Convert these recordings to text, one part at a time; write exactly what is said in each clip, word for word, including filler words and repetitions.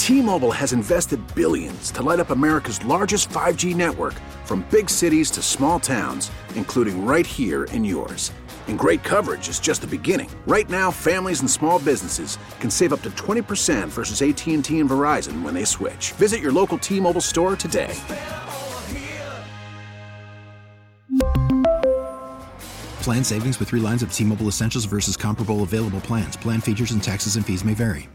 T-Mobile has invested billions to light up America's largest five G network, from big cities to small towns, including right here in yours. And great coverage is just the beginning. Right now, families and small businesses can save up to twenty percent versus A T and T and Verizon when they switch. Visit your local T-Mobile store today. Plan savings with three lines of T-Mobile Essentials versus comparable available plans. Plan features and taxes and fees may vary.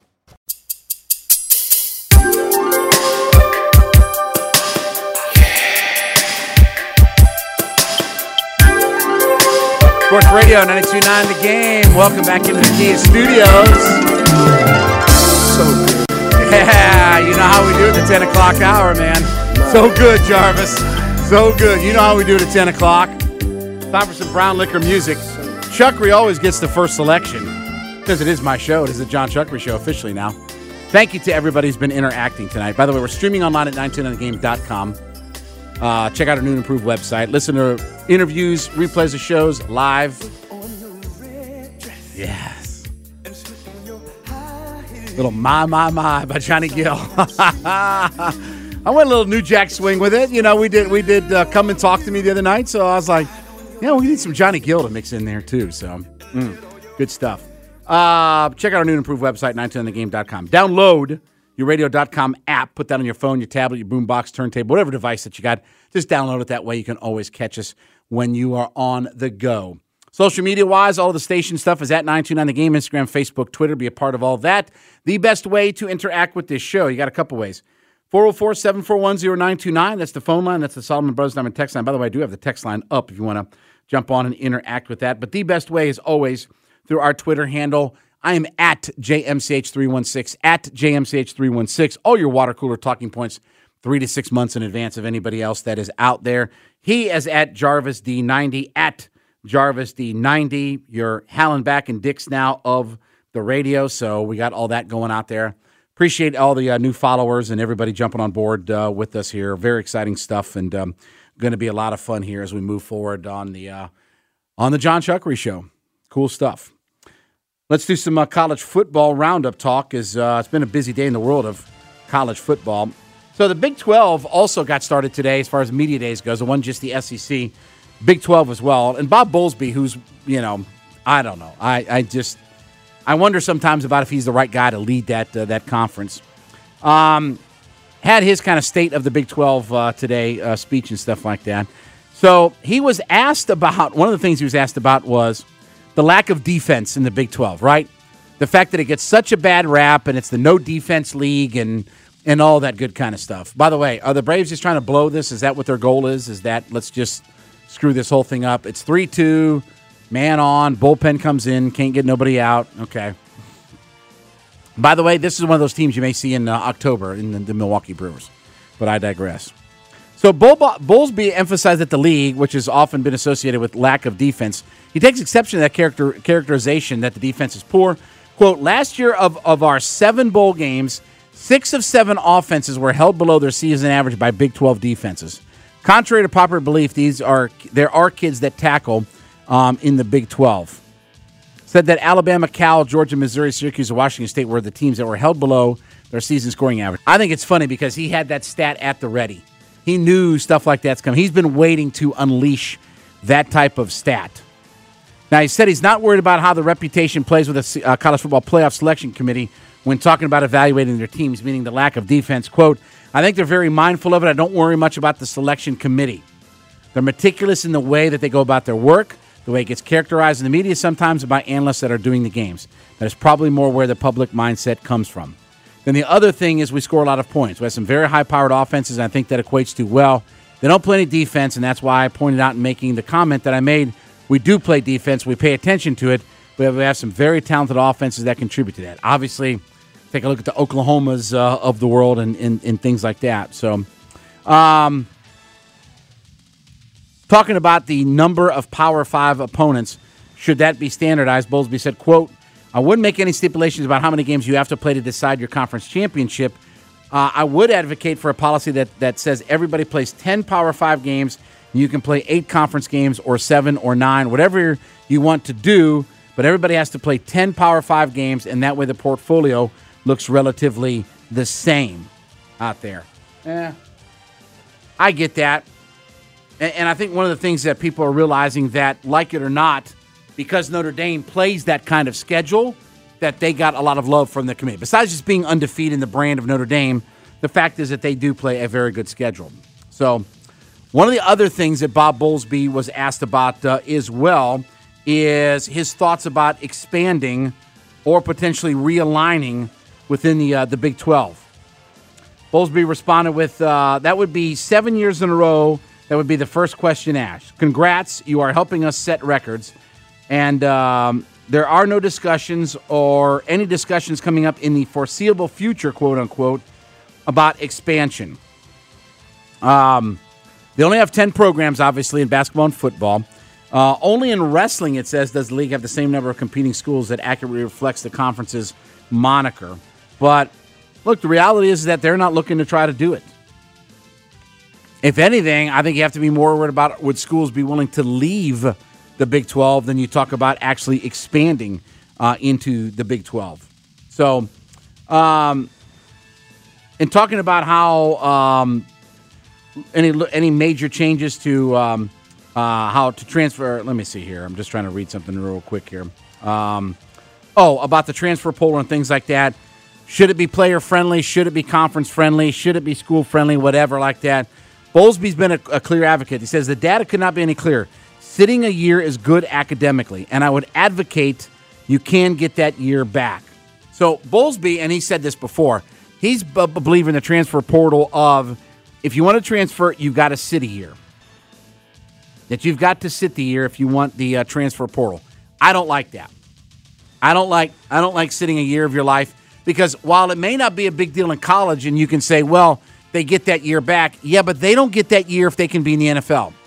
Sports Radio ninety-two point nine The Game. Welcome back into the Kia Studios. So good. Yeah, you know how we do it at the ten o'clock hour, man. So good, Jarvis. So good. You know how we do it at ten o'clock. Time for some brown liquor music. Chuckery always gets the first selection because it is my show. It is the John Chuckery Show officially now. Thank you to everybody who's been interacting tonight. By the way, we're streaming online at nine two nine the game dot com. Uh, check out our new and improved website. Listen to interviews, replays of shows live. Yes. Little My, My, My by Johnny Gill. I went a little New Jack Swing with it. You know, we did we did uh, Come and Talk to Me the other night, so I was like, yeah, we need some Johnny Gill to mix in there too. So, mm, good stuff. Uh, check out our new and improved website, nine two nine the game dot com. Download your radio dot com app. Put that on your phone, your tablet, your boombox, turntable, whatever device that you got. Just download it. That way you can always catch us when you are on the go. Social media-wise, all of the station stuff is at nine two nine The Game, Instagram, Facebook, Twitter. Be a part of all that. The best way to interact with this show, you got a couple ways. four oh four, seven four one, oh nine two nine. That's the phone line. That's the Solomon Brothers Diamond text line. By the way, I do have the text line up if you want to jump on and interact with that. But the best way is always through our Twitter handle. I am at J M C H three one six, at J M C H three one six. All your water cooler talking points three to six months in advance of anybody else that is out there. He is at Jarvis D ninety, at Jarvis D ninety. You're Hallenbach and Dix now of the radio, so we got all that going out there. Appreciate all the uh, new followers and everybody jumping on board uh, with us here. Very exciting stuff, and um, going to be a lot of fun here as we move forward on the uh, on the John Chuckery Show. Cool stuff. Let's do some uh, college football roundup talk. As uh, it's been a busy day in the world of college football. So the Big twelve also got started today as far as media days goes. It wasn't just the S E C, Big twelve as well. And Bob Bowlesby, who's, you know, I don't know. I, I just, I wonder sometimes about if he's the right guy to lead that uh, that conference. Um, had his kind of state of the Big twelve uh, today, uh, speech and stuff like that. So he was asked about, one of the things he was asked about was the lack of defense in the Big twelve, right? The fact that it gets such a bad rap and it's the no defense league and and all that good kind of stuff. By the way, are the Braves just trying to blow this? Is that what their goal is? Is that let's just screw this whole thing up? It's three two, man on, bullpen comes in, can't get nobody out. Okay. By the way, this is one of those teams you may see in uh, October in the, the Milwaukee Brewers, but I digress. So Bull, Bowlesby emphasized that the league, which has often been associated with lack of defense, he takes exception to that character, characterization that the defense is poor. Quote, last year of, of our seven bowl games, six of seven offenses were held below their season average by Big twelve defenses. Contrary to popular belief, these are there are kids that tackle um, in the Big twelve. Said that Alabama, Cal, Georgia, Missouri, Syracuse, and Washington State were the teams that were held below their season scoring average. I think it's funny because he had that stat at the ready. He knew stuff like that's coming. He's been waiting to unleash that type of stat. Now, he said he's not worried about how the reputation plays with the uh, College Football Playoff Selection Committee when talking about evaluating their teams, meaning the lack of defense. Quote, I think they're very mindful of it. I don't worry much about the selection committee. They're meticulous in the way that they go about their work, the way it gets characterized in the media sometimes by analysts that are doing the games. That is probably more where the public mindset comes from. Then the other thing is we score a lot of points. We have some very high-powered offenses, and I think that equates to, well, they don't play any defense, and that's why I pointed out in making the comment that I made. We do play defense. We pay attention to it. We have, we have some very talented offenses that contribute to that. Obviously, take a look at the Oklahomas uh, of the world and, and, and things like that. So, um, talking about the number of Power Five opponents, should that be standardized, Bowlesby said, quote, I wouldn't make any stipulations about how many games you have to play to decide your conference championship. Uh, I would advocate for a policy that, that says everybody plays ten Power Five games. And you can play eight conference games or seven or nine, whatever you want to do, but everybody has to play ten Power Five games, and that way the portfolio looks relatively the same out there. Yeah, I get that. And, and I think one of the things that people are realizing that, like it or not, because Notre Dame plays that kind of schedule, that they got a lot of love from the committee. Besides just being undefeated in the brand of Notre Dame, the fact is that they do play a very good schedule. So one of the other things that Bob Bowlesby was asked about uh, as well is his thoughts about expanding or potentially realigning within the uh, the Big twelve. Bowlesby responded with, uh, that would be seven years in a row. That would be the first question asked. Congrats, you are helping us set records. And um, there are no discussions or any discussions coming up in the foreseeable future, quote unquote, about expansion. Um, they only have ten programs, obviously, in basketball and football. Uh, only in wrestling, it says, does the league have the same number of competing schools that accurately reflects the conference's moniker. But, look, the reality is that they're not looking to try to do it. If anything, I think you have to be more worried about would schools be willing to leave the Big twelve than you talk about actually expanding uh, into the Big twelve. So, um, in talking about how um, any any major changes to um, uh, how to transfer, let me see here. I'm just trying to read something real quick here. Um, oh, about the transfer portal and things like that. Should it be player friendly? Should it be conference friendly? Should it be school friendly? Whatever like that. Bowlesby's been a, a clear advocate. He says the data could not be any clearer. Sitting a year is good academically, and I would advocate you can get that year back. So Bowlesby, and he said this before, he's a believer in the transfer portal of if you want to transfer, you've got to sit a year. That you've got to sit the year if you want the uh, transfer portal. I don't like that. I don't like I don't like sitting a year of your life because while it may not be a big deal in college, and you can say, well, they get that year back. Yeah, but they don't get that year if they can be in the N F L.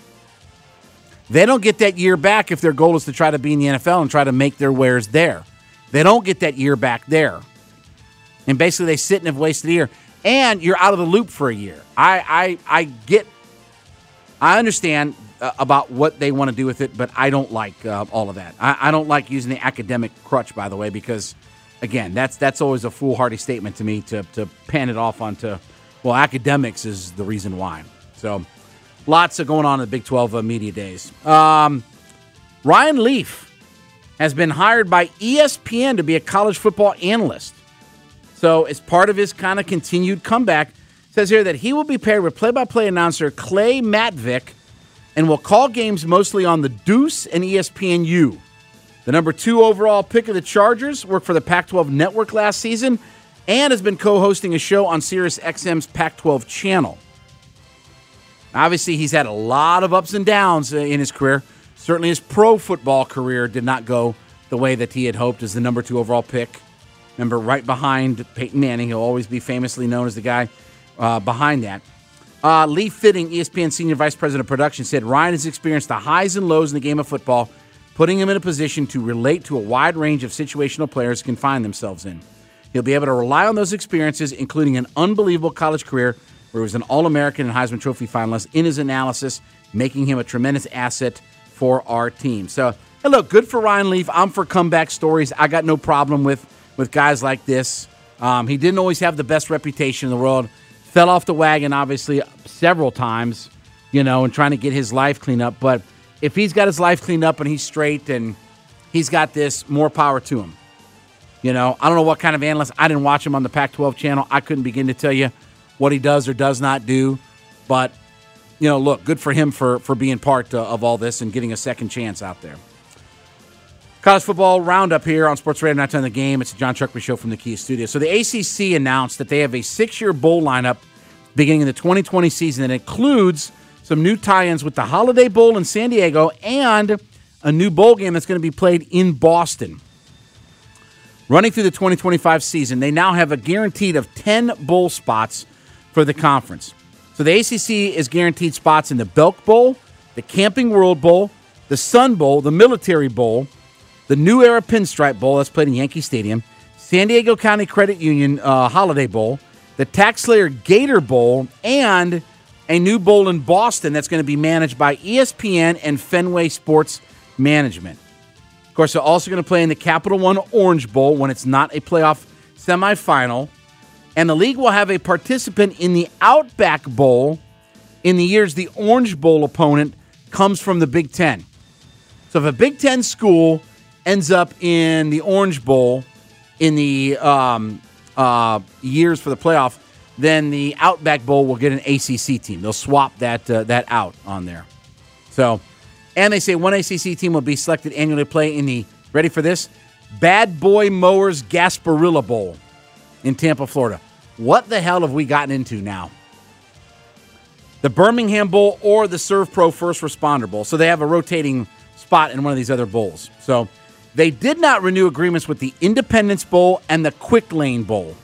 They don't get that year back if their goal is to try to be in the N F L and try to make their wares there. They don't get that year back there. And basically they sit and have wasted a year. And you're out of the loop for a year. I I, I get, I understand uh, about what they want to do with it, but I don't like uh, all of that. I, I don't like using the academic crutch, by the way, because, again, that's that's always a foolhardy statement to me to, to pan it off onto, well, academics is the reason why. So, lots of going on in the Big twelve uh, media days. Um, Ryan Leaf has been hired by E S P N to be a college football analyst. So, as part of his kind of continued comeback, it says here that he will be paired with play-by-play announcer Clay Matvick and will call games mostly on the Deuce and E S P N U. The number two overall pick of the Chargers worked for the Pac twelve Network last season and has been co-hosting a show on Sirius X M's Pac twelve channel. Obviously, he's had a lot of ups and downs in his career. Certainly his pro football career did not go the way that he had hoped as the number two overall pick. Remember, right behind Peyton Manning. He'll always be famously known as the guy uh, behind that. Uh, Lee Fitting, E S P N Senior Vice President of Production, said Ryan has experienced the highs and lows in the game of football, putting him in a position to relate to a wide range of situational players can find themselves in. He'll be able to rely on those experiences, including an unbelievable college career where he was an All-American and Heisman Trophy finalist, in his analysis, making him a tremendous asset for our team. So, hey, look, good for Ryan Leaf. I'm for comeback stories. I got no problem with, with guys like this. Um, he didn't always have the best reputation in the world. Fell off the wagon, obviously, several times, you know, and trying to get his life cleaned up. But if he's got his life cleaned up and he's straight and he's got this, more power to him. You know, I don't know what kind of analyst. I didn't watch him on the Pac twelve channel. I couldn't begin to tell you what he does or does not do. But, you know, look, good for him for, for being part uh, of all this and getting a second chance out there. College football roundup here on Sports Radio Night on the Game. It's the John Chuckby Show from the Kia Studio. So the A C C announced that they have a six-year bowl lineup beginning in the twenty twenty season that includes some new tie-ins with the Holiday Bowl in San Diego and a new bowl game that's going to be played in Boston. Running through the twenty twenty-five season, they now have a guaranteed of ten bowl spots for the conference. So the A C C is guaranteed spots in the Belk Bowl, the Camping World Bowl, the Sun Bowl, the Military Bowl, the New Era Pinstripe Bowl that's played in Yankee Stadium, San Diego County Credit Union uh, Holiday Bowl, the TaxSlayer Gator Bowl, and a new bowl in Boston that's going to be managed by E S P N and Fenway Sports Management. Of course, they're also going to play in the Capital One Orange Bowl when it's not a playoff semifinal. And the league will have a participant in the Outback Bowl in the years the Orange Bowl opponent comes from the Big Ten. So if a Big Ten school ends up in the Orange Bowl in the um, uh, years for the playoff, then the Outback Bowl will get an A C C team. They'll swap that uh, that out on there. So, and they say one A C C team will be selected annually to play in the, ready for this, Bad Boy Mowers Gasparilla Bowl in Tampa, Florida. What the hell have we gotten into now? The Birmingham Bowl or the ServPro First Responder Bowl. So they have a rotating spot in one of these other bowls. So they did not renew agreements with the Independence Bowl and the Quick Lane Bowl.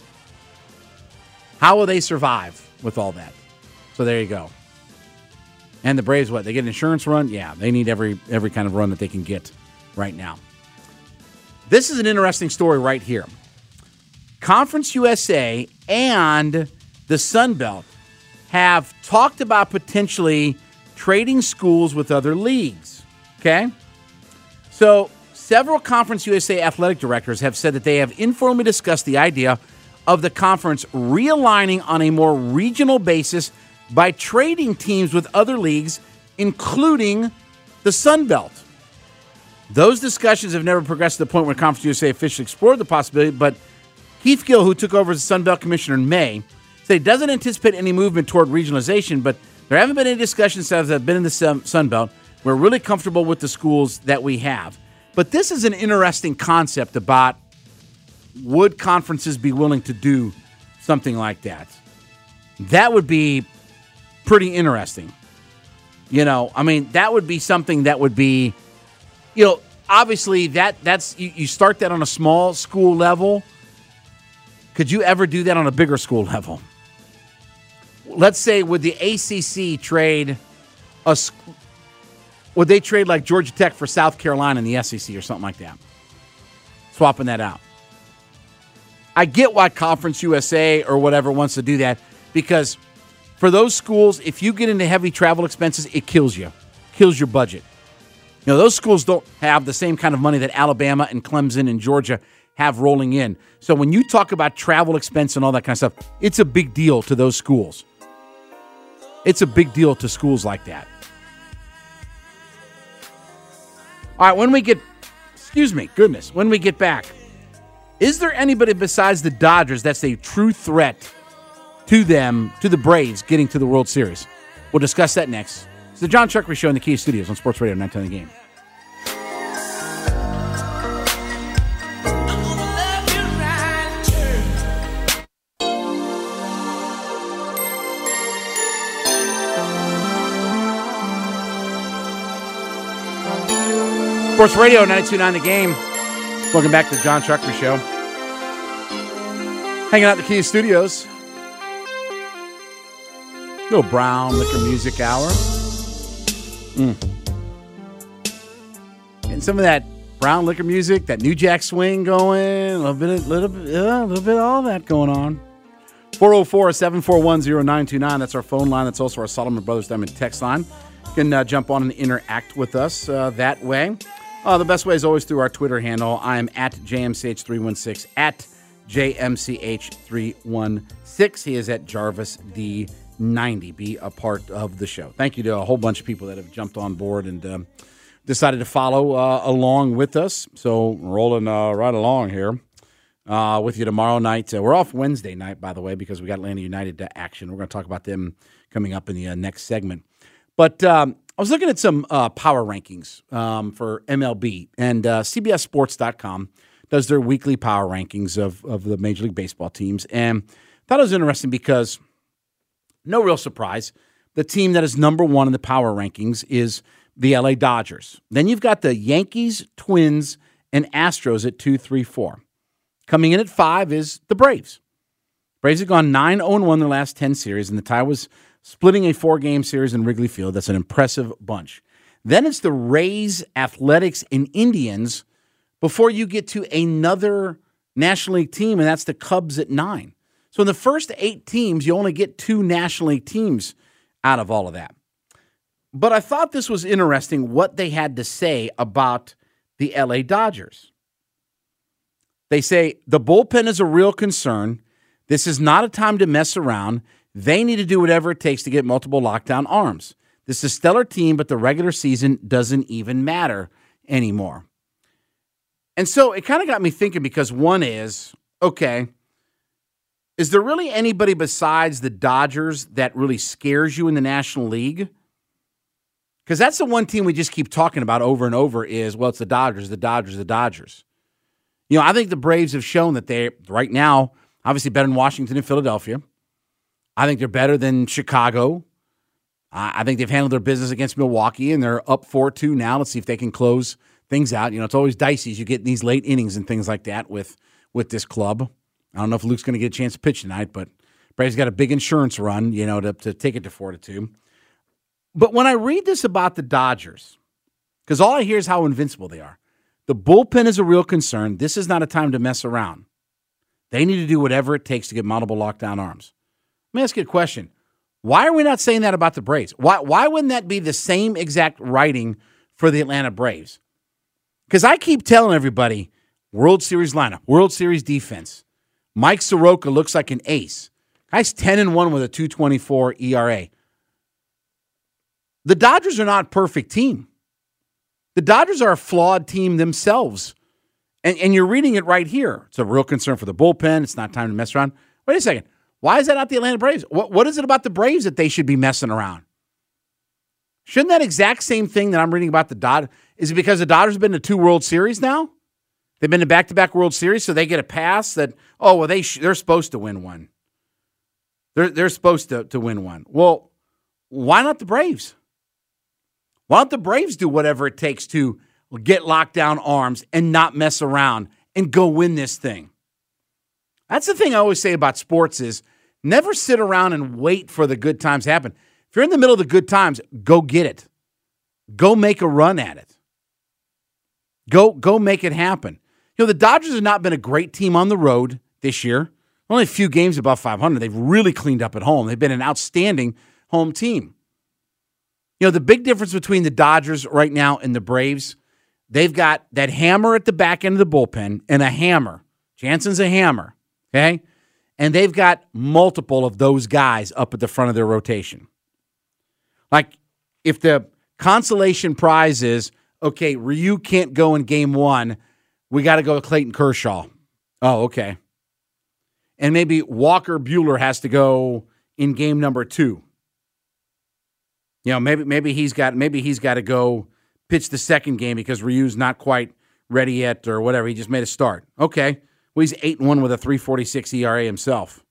How will they survive with all that? So there you go. And the Braves, what? They get an insurance run? Yeah, they need every every kind of run that they can get right now. This is an interesting story right here. Conference U S A and the Sun Belt have talked about potentially trading schools with other leagues, okay? So several Conference U S A athletic directors have said that they have informally discussed the idea of the conference realigning on a more regional basis by trading teams with other leagues, including the Sun Belt. Those discussions have never progressed to the point where Conference U S A officially explored the possibility, but Keith Gill, who took over as the Sun Belt Commissioner in May, said he doesn't anticipate any movement toward regionalization, but there haven't been any discussions that have been in the Sun Belt. We're really comfortable with the schools that we have. But this is an interesting concept about would conferences be willing to do something like that? That would be pretty interesting. You know, I mean, that would be something that would be, you know, obviously that that's you, you start that on a small school level. Could you ever do that on a bigger school level? Let's say, would the A C C trade a would they trade like Georgia Tech for South Carolina in the S E C or something like that? Swapping that out. I get why Conference U S A or whatever wants to do that, because for those schools, if you get into heavy travel expenses, it kills you. Kills your budget. You know, those schools don't have the same kind of money that Alabama and Clemson and Georgia have rolling in. So when you talk about travel expense and all that kind of stuff, it's a big deal to those schools. It's a big deal to schools like that. All right, when we get, excuse me, goodness, when we get back, is there anybody besides the Dodgers that's a true threat to them, to the Braves, getting to the World Series? We'll discuss that next. It's the John Chuckery Show in the Kia Studios on Sports Radio nine ten The Game. Sports Radio ninety-two point nine The Game. Welcome back to the John Chuckery Show. Hanging out at the Kia Studios. Little brown liquor music hour. Mm. And some of that brown liquor music, that New Jack Swing going, a little bit, of, little bit, yeah, a little bit of all that going on. four oh four, seven four one, oh nine two nine. That's our phone line. That's also our Solomon Brothers Diamond text line. You can uh, jump on and interact with us uh, that way. Uh, the best way is always through our Twitter handle. I'm at J M C H three one six, at J M C H three one six. He is at Jarvis D ninety. Be a part of the show. Thank you to a whole bunch of people that have jumped on board and um, decided to follow uh, along with us. So rolling uh, right along here uh, with you tomorrow night. Uh, we're off Wednesday night, by the way, because we got Atlanta United to action. We're going to talk about them coming up in the uh, next segment. But um, I was looking at some uh, power rankings um, for M L B, and uh, C B S Sports dot com does their weekly power rankings of, of the Major League Baseball teams. And I thought it was interesting because, no real surprise, the team that is number one in the power rankings is the L A Dodgers. Then you've got the Yankees, Twins, and Astros at two, three, four. Coming in at five is the Braves. Braves have gone nine oh one their last ten series, and the tie was splitting a four-game series in Wrigley Field. That's an impressive bunch. Then it's the Rays, Athletics, and Indians before you get to another National League team, and that's the Cubs at nine. So in the first eight teams, you only get two National League teams out of all of that. But I thought this was interesting what they had to say about the L A Dodgers. They say the bullpen is a real concern. This is not a time to mess around. They need to do whatever it takes to get multiple lockdown arms. This is a stellar team, but the regular season doesn't even matter anymore. And so it kind of got me thinking, because one is, okay, is there really anybody besides the Dodgers that really scares you in the National League? Because that's the one team we just keep talking about over and over is, well, it's the Dodgers, the Dodgers, the Dodgers. You know, I think the Braves have shown that they, right now, obviously better than Washington and Philadelphia. I think they're better than Chicago. I think they've handled their business against Milwaukee, and they're up four two now. Let's see if they can close things out. You know, it's always dicey as you get in these late innings and things like that with, with this club. I don't know if Luke's going to get a chance to pitch tonight, but Braves got a big insurance run, you know, to, to take it to four to two. But when I read this about the Dodgers, because all I hear is how invincible they are, the bullpen is a real concern. This is not a time to mess around. They need to do whatever it takes to get multiple lockdown arms. Let me ask you a question. Why are we not saying that about the Braves? Why, why wouldn't that be the same exact writing for the Atlanta Braves? Because I keep telling everybody, World Series lineup, World Series defense. Mike Soroka looks like an ace. Guy's ten and one with a two twenty-four E R A. The Dodgers are not a perfect team. The Dodgers are a flawed team themselves. And, and you're reading it right here. It's a real concern for the bullpen. It's not time to mess around. Wait a second. Why is that not the Atlanta Braves? What, what is it about the Braves that they should be messing around? Shouldn't that exact same thing that I'm reading about the Dodgers, is it because the Dodgers have been to two World Series now? They've been to back-to-back World Series, so they get a pass that, oh, well, they sh- they're supposed to win one. They're, they're supposed to, to win one. Well, why not the Braves? Why don't the Braves do whatever it takes to get lockdown arms and not mess around and go win this thing? That's the thing I always say about sports is never sit around and wait for the good times to happen. If you're in the middle of the good times, go get it. Go make a run at it. Go, go make it happen. You know, the Dodgers have not been a great team on the road this year. Only a few games above five hundred. They've really cleaned up at home. They've been an outstanding home team. You know, the big difference between the Dodgers right now and the Braves, they've got that hammer at the back end of the bullpen and a hammer. Jansen's a hammer. Okay? And they've got multiple of those guys up at the front of their rotation. Like, if the consolation prize is, okay, Ryu can't go in game one, we got to go with Clayton Kershaw. Oh, okay. And maybe Walker Buehler has to go in game number two. You know, maybe maybe he's got maybe he's got to go pitch the second game because Ryu's not quite ready yet or whatever. He just made a start. Okay. Well, he's eight and one with a three forty-six E R A himself.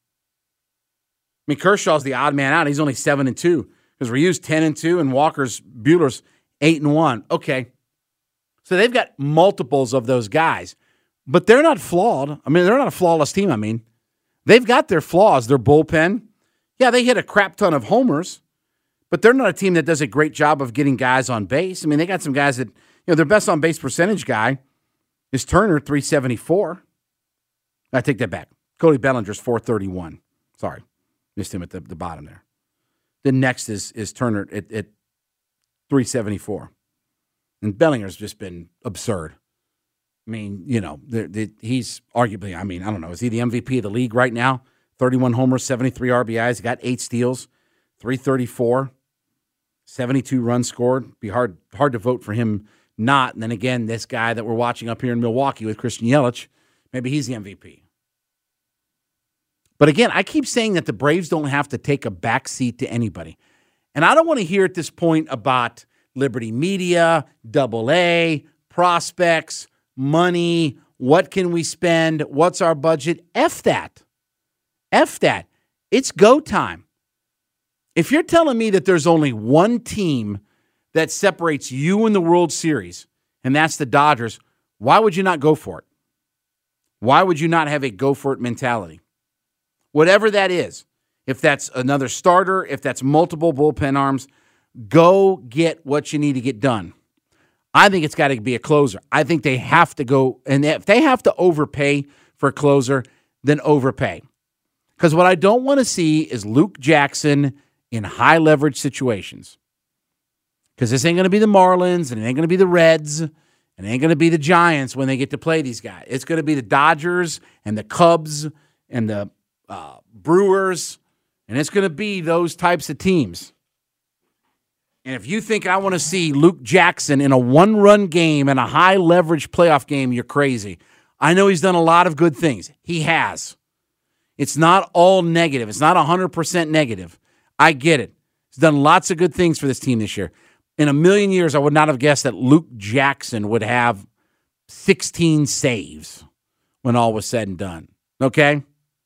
I mean, Kershaw's the odd man out. He's only seven and two because Ryu's ten and two and Walker's Buehler's eight and one. Okay. So they've got multiples of those guys, but they're not flawed. I mean, they're not a flawless team. I mean, they've got their flaws. Their bullpen, yeah, they hit a crap ton of homers, but they're not a team that does a great job of getting guys on base. I mean, they got some guys that, you know, their best on base percentage guy is Turner, three seventy-four. I take that back. Cody Bellinger's four thirty-one. Sorry, missed him at the, the bottom there. The next is is Turner at, at three seventy-four. And Bellinger's just been absurd. I mean, you know, the, the, he's arguably, I mean, I don't know, is he the M V P of the league right now? thirty-one homers, seventy-three R B Is. He got eight steals, three thirty-four, seventy-two runs scored. Be hard hard to vote for him not. And then again, this guy that we're watching up here in Milwaukee with Christian Yelich, maybe he's the M V P. But again, I keep saying that the Braves don't have to take a backseat to anybody. And I don't want to hear at this point about Liberty Media, Double A, prospects, money, what can we spend, what's our budget. F that. F that. It's go time. If you're telling me that there's only one team that separates you and the World Series, and that's the Dodgers, why would you not go for it? Why would you not have a go-for-it mentality? Whatever that is, if that's another starter, if that's multiple bullpen arms, go get what you need to get done. I think it's got to be a closer. I think they have to go, and if they have to overpay for a closer, then overpay. Because what I don't want to see is Luke Jackson in high-leverage situations. Because this ain't going to be the Marlins, and it ain't going to be the Reds, and it ain't going to be the Giants when they get to play these guys. It's going to be the Dodgers and the Cubs and the uh, Brewers, and it's going to be those types of teams. And if you think I want to see Luke Jackson in a one-run game and a high-leverage playoff game, you're crazy. I know he's done a lot of good things. He has. It's not all negative. It's not one hundred percent negative. I get it. He's done lots of good things for this team this year. In a million years, I would not have guessed that Luke Jackson would have sixteen saves when all was said and done. Okay?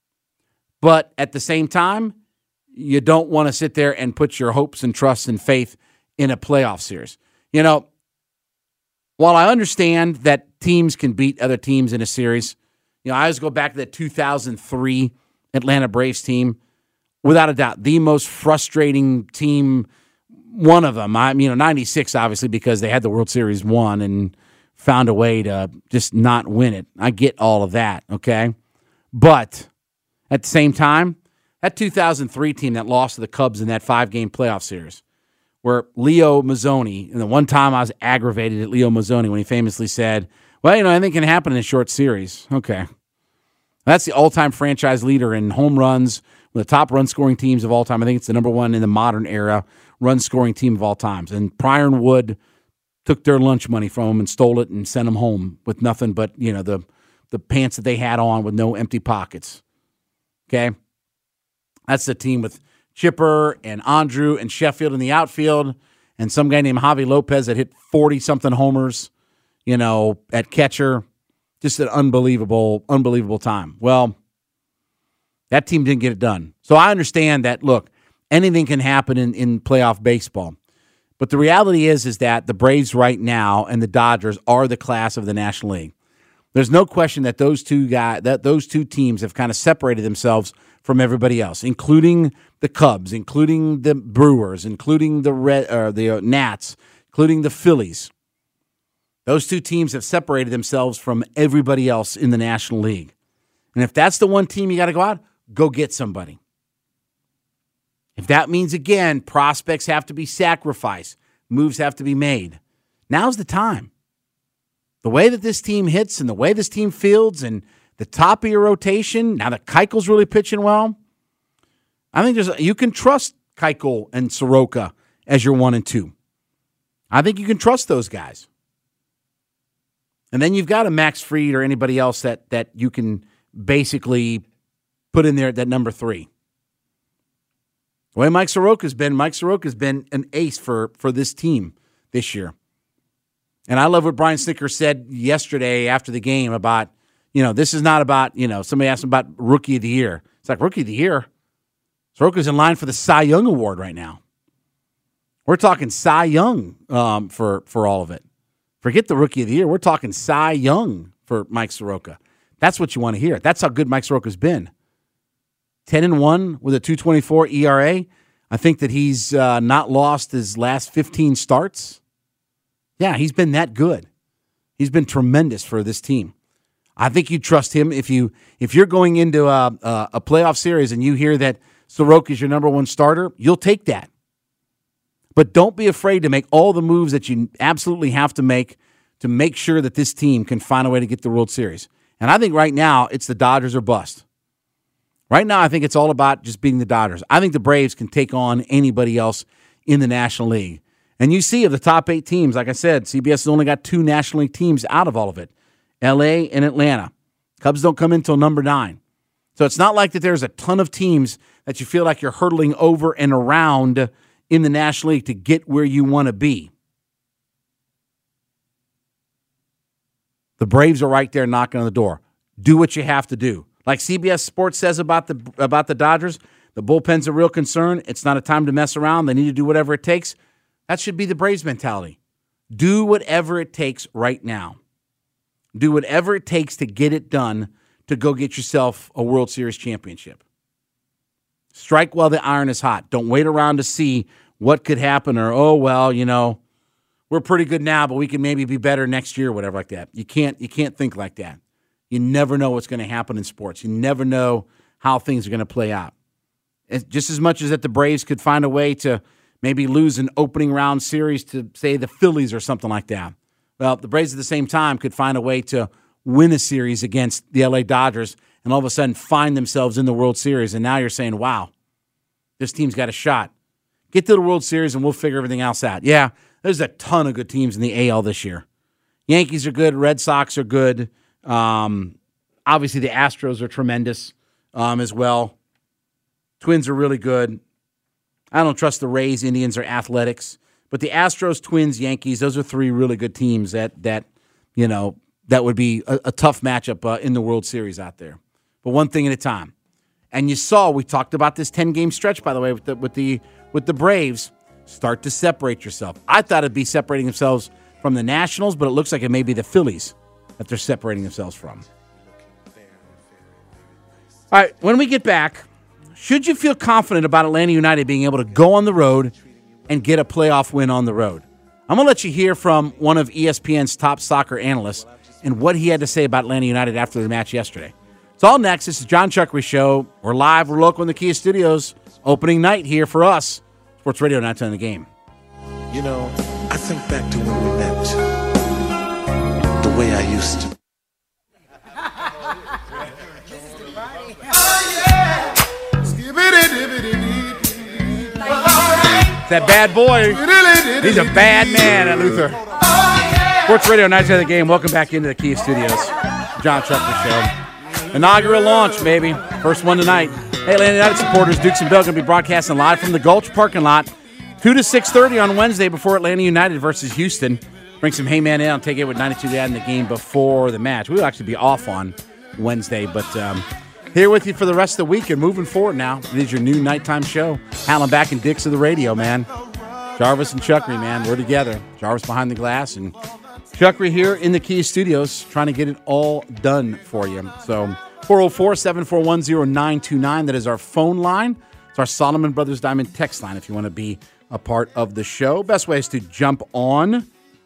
But at the same time, you don't want to sit there and put your hopes and trusts and faith in a playoff series. You know, while I understand that teams can beat other teams in a series, you know, I always go back to that two thousand three Atlanta Braves team. Without a doubt, the most frustrating team, one of them. I mean, you know, ninety-six, obviously, because they had the World Series won and found a way to just not win it. I get all of that, okay? But at the same time, that two thousand three team that lost to the Cubs in that five-game playoff series, where Leo Mazzoni, and the one time I was aggravated at Leo Mazzoni when he famously said, well, you know, anything can happen in a short series. Okay. That's the all-time franchise leader in home runs, one of the top run-scoring teams of all time. I think it's the number one in the modern era run-scoring team of all times. And Pryor and Wood took their lunch money from him and stole it and sent them home with nothing but, you know, the, the pants that they had on with no empty pockets. Okay? That's the team with Chipper and Andrew and Sheffield in the outfield, and some guy named Javi Lopez that hit forty-something homers, you know, at catcher. Just an unbelievable, unbelievable time. Well, that team didn't get it done. So I understand that, look, anything can happen in, in playoff baseball. But the reality is, is that the Braves right now and the Dodgers are the class of the National League. There's no question that those two guys, that those two teams have kind of separated themselves from everybody else, including the Cubs, including the Brewers, including the Red, or the uh, Nats, including the Phillies. Those two teams have separated themselves from everybody else in the National League. And if that's the one team you got to go out, go get somebody. If that means, again, prospects have to be sacrificed, moves have to be made, now's the time. The way that this team hits and the way this team fields and the top of your rotation, now that Keuchel's really pitching well, I think there's you can trust Keuchel and Soroka as your one and two. I think you can trust those guys. And then you've got a Max Fried or anybody else that that you can basically put in there at that number three. The way Mike Soroka's been, Mike Soroka's been an ace for, for this team this year. And I love what Brian Snitker said yesterday after the game about, you know, this is not about, you know, somebody asked him about Rookie of the Year. It's like, Rookie of the Year? Soroka's in line for the Cy Young Award right now. We're talking Cy Young um, for, for all of it. Forget the Rookie of the Year. We're talking Cy Young for Mike Soroka. That's what you want to hear. That's how good Mike Soroka's been. ten and one with a two twenty-four E R A. I think that he's uh, not lost his last fifteen starts. Yeah, he's been that good. He's been tremendous for this team. I think you trust him if you if you're going into a, a, a playoff series and you hear that Soroka is your number one starter, you'll take that. But don't be afraid to make all the moves that you absolutely have to make to make sure that this team can find a way to get the World Series. And I think right now it's the Dodgers or bust. Right now I think it's all about just beating the Dodgers. I think the Braves can take on anybody else in the National League. And you see of the top eight teams, like I said, C B S has only got two National League teams out of all of it, L A and Atlanta. Cubs don't come in until number nine. So it's not like that there's a ton of teams that you feel like you're hurdling over and around in the National League to get where you want to be. The Braves are right there knocking on the door. Do what you have to do. Like C B S Sports says about the about the Dodgers, the bullpen's a real concern. It's not a time to mess around. They need to do whatever it takes. That should be the Braves mentality. Do whatever it takes right now. Do whatever it takes to get it done to go get yourself a World Series championship. Strike while the iron is hot. Don't wait around to see what could happen or, oh, well, you know, we're pretty good now, but we can maybe be better next year or whatever like that. You can't, you can't think like that. You never know what's going to happen in sports. You never know how things are going to play out. It's just as much as that the Braves could find a way to maybe lose an opening round series to, say, the Phillies or something like that. Well, the Braves at the same time could find a way to win a series against the L A Dodgers and all of a sudden find themselves in the World Series, and now you're saying, wow, this team's got a shot. Get to the World Series, and we'll figure everything else out. Yeah, there's a ton of good teams in the A L this year. Yankees are good. Red Sox are good. Um, obviously, the Astros are tremendous um, as well. Twins are really good. I don't trust the Rays, Indians, or Athletics. But the Astros, Twins, Yankees, those are three really good teams that, that you know, that would be a, a tough matchup uh, in the World Series out there. But one thing at a time. And you saw, we talked about this ten-game stretch, by the way, with the, with the with the Braves. Start to separate yourself. I thought it'd be separating themselves from the Nationals, but it looks like it may be the Phillies that they're separating themselves from. All right, when we get back, should you feel confident about Atlanta United being able to go on the road and get a playoff win on the road? I'm going to let you hear from one of E S P N's top soccer analysts and what he had to say about Atlanta United after the match yesterday. It's all next. This is John Chuckery Show. We're live. We're local in the Kia Studios. Opening night here for us. Sports Radio nine ten The Game. You know, I think back to when we met. The way I used to. That bad boy. He's a bad man at Luther. Sports Radio nine ten The Game. Welcome back into the Kia Studios. John Chuckery Show. Inaugural launch, baby. First one tonight. Hey, Atlanta United supporters, Dukes and Bill going to be broadcasting live from the Gulch parking lot, two to six thirty on Wednesday before Atlanta United versus Houston. Bring some Heyman in. I'll take it with ninety-two Dad in the game before the match. We'll actually be off on Wednesday, but um, here with you for the rest of the week and moving forward now. It is your new nighttime show. Hallenbach and Dix of the radio, man. Jarvis and Chuckery, man. We're together. Jarvis behind the glass and Chuckery here in the Kia Studios trying to get it all done for you. So four oh four, seven four one, oh nine two nine. That is our phone line. It's our Solomon Brothers Diamond text line if you want to be a part of the show. Best way is to jump on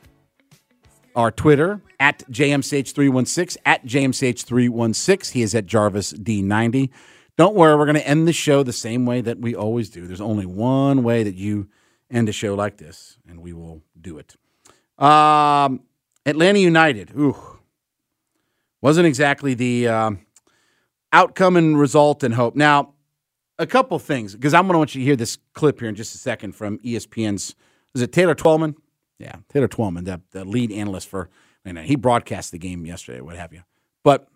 our Twitter, at J M C H three one six, at J M C H three one six. He is at Jarvis D ninety. Don't worry, we're going to end the show the same way that we always do. There's only one way that you end a show like this, and we will do it. Um, Atlanta United, ooh, wasn't exactly the um, outcome and result and hope. Now, a couple things, because I'm going to want you to hear this clip here in just a second from E S P N's, is it Taylor Twellman? Yeah, Taylor Twellman, the, the lead analyst for, and he broadcast the game yesterday, what have you. But,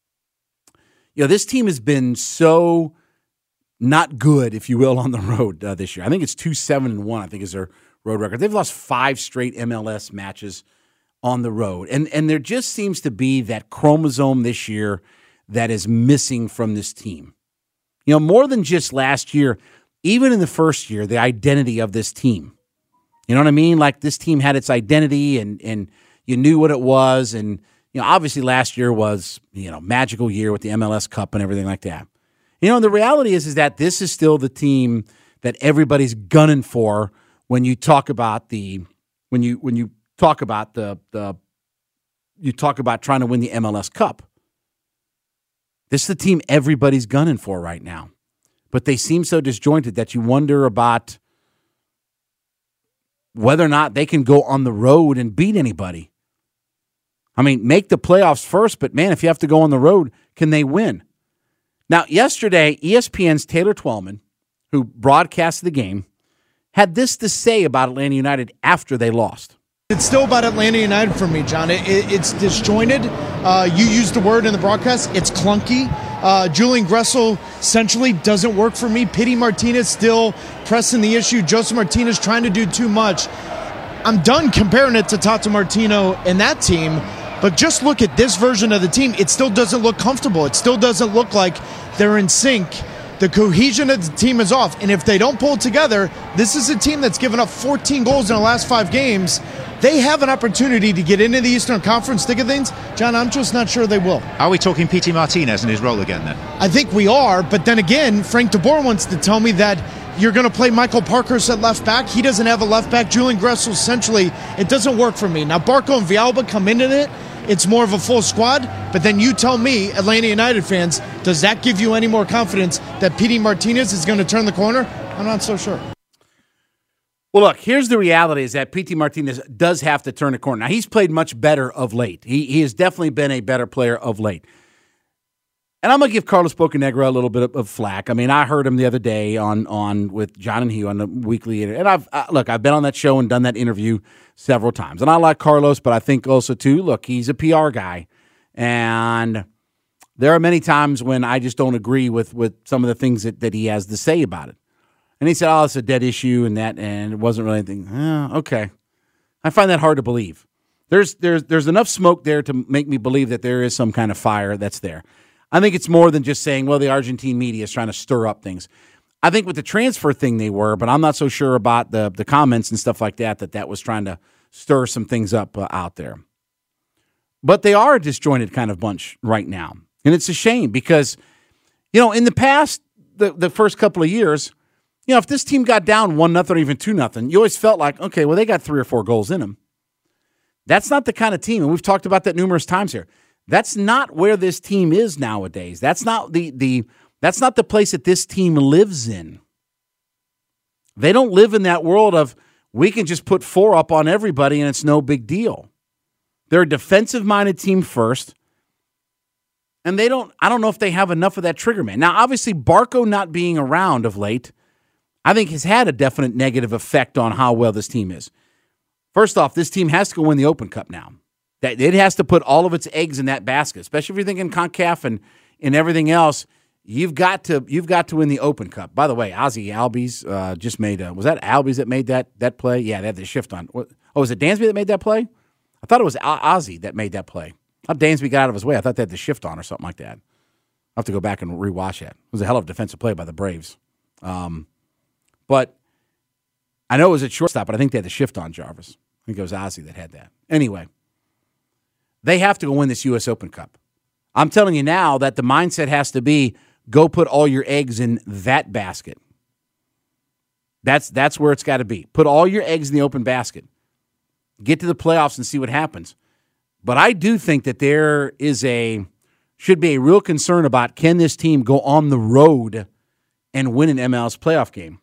you know, this team has been so not good, if you will, on the road uh, this year. I think it's two seven and one, I think is their road record. They've lost five straight M L S matches on the road. And, and there just seems to be that chromosome this year that is missing from this team. You know, more than just last year, even in the first year, the identity of this team. You know what I mean? Like this team had its identity and and you knew what it was. And, you know, obviously last year was, you know, magical year with the M L S Cup and everything like that. You know, the reality is, is that this is still the team that everybody's gunning for when you talk about the, when you, when you talk about the, the, you talk about trying to win the M L S Cup. This is the team everybody's gunning for right now. But they seem so disjointed that you wonder about whether or not they can go on the road and beat anybody. I mean, make the playoffs first, but man, if you have to go on the road, can they win? Now, yesterday, E S P N's Taylor Twellman, who broadcasted the game, had this to say about Atlanta United after they lost. It's still about Atlanta United for me, John. It, it, it's disjointed. Uh, you used the word in the broadcast. It's clunky. Uh, Julian Gressel essentially doesn't work for me. Pity Martinez still pressing the issue. Joseph Martinez trying to do too much. I'm done comparing it to Tata Martino and that team, but just look at this version of the team. It still doesn't look comfortable. It still doesn't look like they're in sync. The cohesion of the team is off, and if they don't pull together, this is a team that's given up fourteen goals in the last five games. They have an opportunity to get into the Eastern Conference thick of things. John, I'm just not sure they will. Are we talking P T Martinez and his role again then? I think we are, but then again, Frank DeBoer wants to tell me that you're going to play Michael Parkhurst at left back. He doesn't have a left back. Julian Gressel, essentially, it doesn't work for me. Now, Barco and Villalba come into it. It's more of a full squad, but then you tell me, Atlanta United fans, does that give you any more confidence that P T Martinez is going to turn the corner? I'm not so sure. Well, look, here's the reality is that P T Martinez does have to turn the corner. Now, he's played much better of late. He he has definitely been a better player of late. And I'm going to give Carlos Bocanegra a little bit of, of flack. I mean, I heard him the other day on on with John and Hugh on the weekly. And I've I, look, I've been on that show and done that interview several times. And I like Carlos, but I think also, too, look, he's a P R guy. And there are many times when I just don't agree with, with some of the things that, that he has to say about it. And he said, oh, it's a dead issue and that, and it wasn't really anything. Eh, okay. I find that hard to believe. There's there's there's enough smoke there to make me believe that there is some kind of fire that's there. I think it's more than just saying, well, the Argentine media is trying to stir up things. I think with the transfer thing they were, but I'm not so sure about the the comments and stuff like that, that that was trying to stir some things up uh, out there. But they are a disjointed kind of bunch right now. And it's a shame because, you know, in the past, the, the first couple of years, you know, if this team got down one nothing or even two nothing, you always felt like, okay, well, they got three or four goals in them. That's not the kind of team, and we've talked about that numerous times here. That's not where this team is nowadays. That's not the the that's not the place that this team lives in. They don't live in that world of we can just put four up on everybody and it's no big deal. They're a defensive-minded team first, and they don't. I don't know if they have enough of that trigger man. Now, obviously, Barco not being around of late, I think has had a definite negative effect on how well this team is. First off, this team has to go win the Open Cup now. That it has to put all of its eggs in that basket, especially if you're thinking CONCACAF and, and everything else. You've got to you've got to win the Open Cup. By the way, Ozzy Albies uh, just made a, was that Albies that made that that play? Yeah, they had the shift on. What, oh, was it Dansby that made that play? I thought it was Ozzy that made that play. I thought Dansby got out of his way. I thought they had the shift on or something like that. I'll have to go back and rewatch that. It was a hell of a defensive play by the Braves. Um, but I know it was at shortstop, but I think they had the shift on Jarvis. I think it was Ozzy that had that. Anyway, they have to go win this U S Open Cup. I'm telling you now that the mindset has to be go put all your eggs in that basket. That's that's where it's got to be. Put all your eggs in the open basket. Get to the playoffs and see what happens. But I do think that there is a should be a real concern about can this team go on the road and win an M L S playoff game.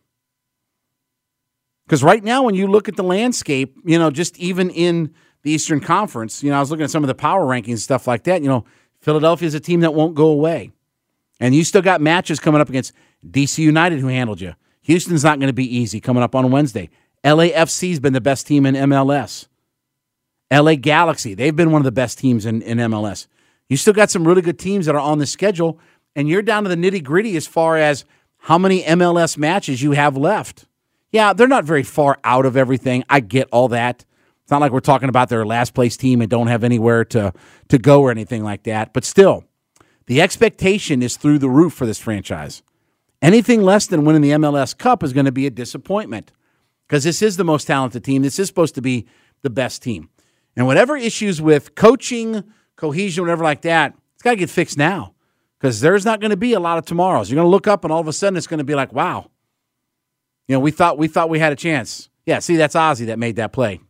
Because right now when you look at the landscape, you know, just even in the Eastern Conference, you know, I was looking at some of the power rankings and stuff like that, you know, Philadelphia is a team that won't go away. And you still got matches coming up against D C United, who handled you. Houston's not going to be easy coming up on Wednesday. L A F C's been the best team in M L S. L A Galaxy, they've been one of the best teams in, in M L S. You still got some really good teams that are on the schedule, and you're down to the nitty-gritty as far as how many M L S matches you have left. Yeah, they're not very far out of everything. I get all that. It's not like we're talking about their last-place team and don't have anywhere to, to go or anything like that. But still, the expectation is through the roof for this franchise. Anything less than winning the M L S Cup is going to be a disappointment because this is the most talented team. This is supposed to be the best team. And whatever issues with coaching, cohesion, whatever like that, it's got to get fixed now because there's not going to be a lot of tomorrows. You're going to look up and all of a sudden it's going to be like, wow, you know, we thought we thought we had a chance. Yeah, see, that's Ozzy that made that play.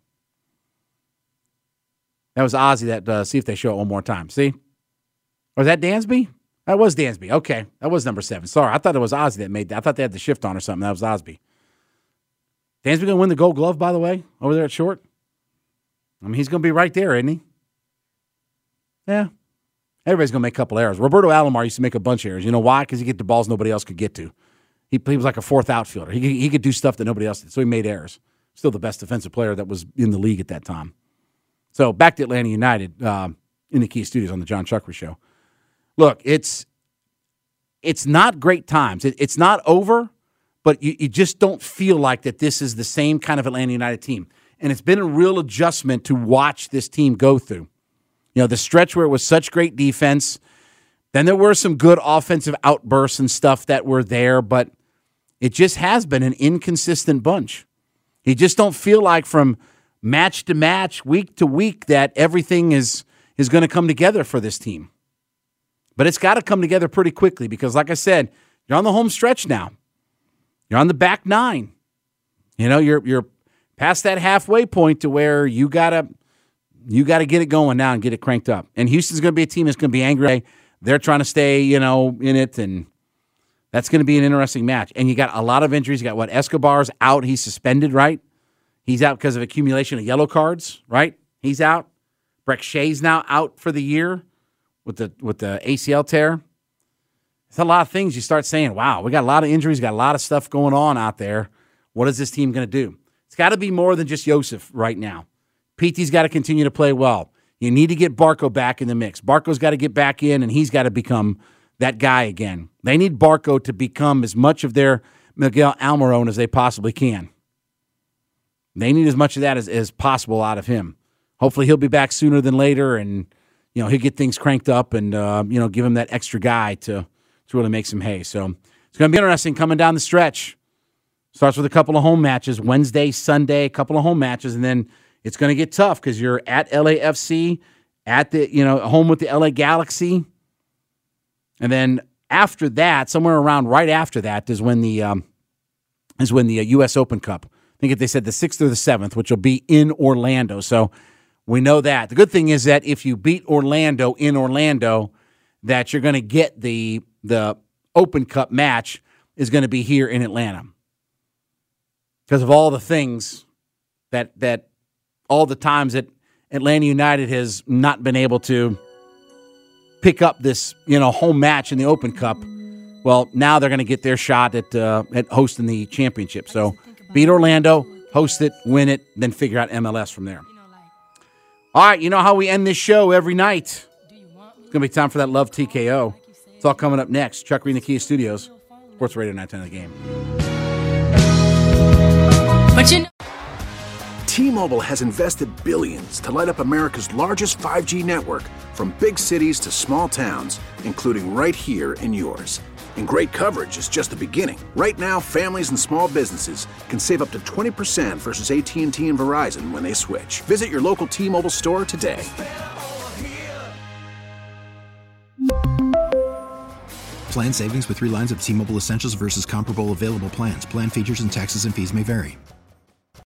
That was Ozzy that, uh, see if they show it one more time. See? Or is that Dansby? That was Dansby. Okay, that was number seven. Sorry, I thought it was Ozzy that made that. I thought they had the shift on or something. That was Osby. Dansby going to win the Gold Glove, by the way, over there at short? I mean, he's going to be right there, isn't he? Yeah. Everybody's going to make a couple errors. Roberto Alomar used to make a bunch of errors. You know why? Because he get the balls nobody else could get to. He, he was like a fourth outfielder. He, he could do stuff that nobody else did, so he made errors. Still the best defensive player that was in the league at that time. So back to Atlanta United uh, in the Key Studios on the John Chuckery Show. Look, it's it's not great times. It, it's not over, but you, you just don't feel like that this is the same kind of Atlanta United team. And it's been a real adjustment to watch this team go through. You know, the stretch where it was such great defense, then there were some good offensive outbursts and stuff that were there, but it just has been an inconsistent bunch. You just don't feel like from match to match, week to week, that everything is, is going to come together for this team. But it's got to come together pretty quickly because, like I said, you're on the home stretch now. You're on the back nine. You know, you're you're past that halfway point to where you gotta you gotta get it going now and get it cranked up. And Houston's going to be a team that's going to be angry. They're trying to stay, you know, in it, and that's going to be an interesting match. And you got a lot of injuries. You got what? Escobar's out. He's suspended, right? He's out because of accumulation of yellow cards, right? He's out. Breck Shea's now out for the year with the with the A C L tear. It's a lot of things you start saying, wow, we got a lot of injuries, got a lot of stuff going on out there. What is this team going to do? It's got to be more than just Joseph right now. P T's got to continue to play well. You need to get Barco back in the mix. Barco's got to get back in, and he's got to become that guy again. They need Barco to become as much of their Miguel Almiron as they possibly can. They need as much of that as, as possible out of him. Hopefully he'll be back sooner than later, and you know he'll get things cranked up and uh, you know give him that extra guy to, to really make some hay. So it's going to be interesting coming down the stretch. Starts with a couple of home matches, Wednesday, Sunday, a couple of home matches, and then it's going to get tough because you're at L A F C, at the you know home with the L A Galaxy, and then after that, somewhere around right after that is when the um, is when the uh, U S Open Cup. I think if they said the sixth or the seventh, which will be in Orlando. So we know that. The good thing is that if you beat Orlando in Orlando, that you're going to get the the Open Cup match is going to be here in Atlanta. Because of all the things that that all the times that Atlanta United has not been able to pick up this, you know, home match in the Open Cup, well, now they're going to get their shot at uh, at hosting the championship. So beat Orlando, host it, win it, then figure out M L S from there. All right, you know how we end this show every night. It's going to be time for that Love T K O. It's all coming up next. Chuck Reed in the Kia Studios, Sports Radio nine ten The Game. But you know, T-Mobile has invested billions to light up America's largest five G network, from big cities to small towns, including right here in yours. And great coverage is just the beginning. Right now, families and small businesses can save up to twenty percent versus A T and T and Verizon when they switch. Visit your local T-Mobile store today. Plan savings with three lines of T-Mobile Essentials versus comparable available plans. Plan features and taxes and fees may vary.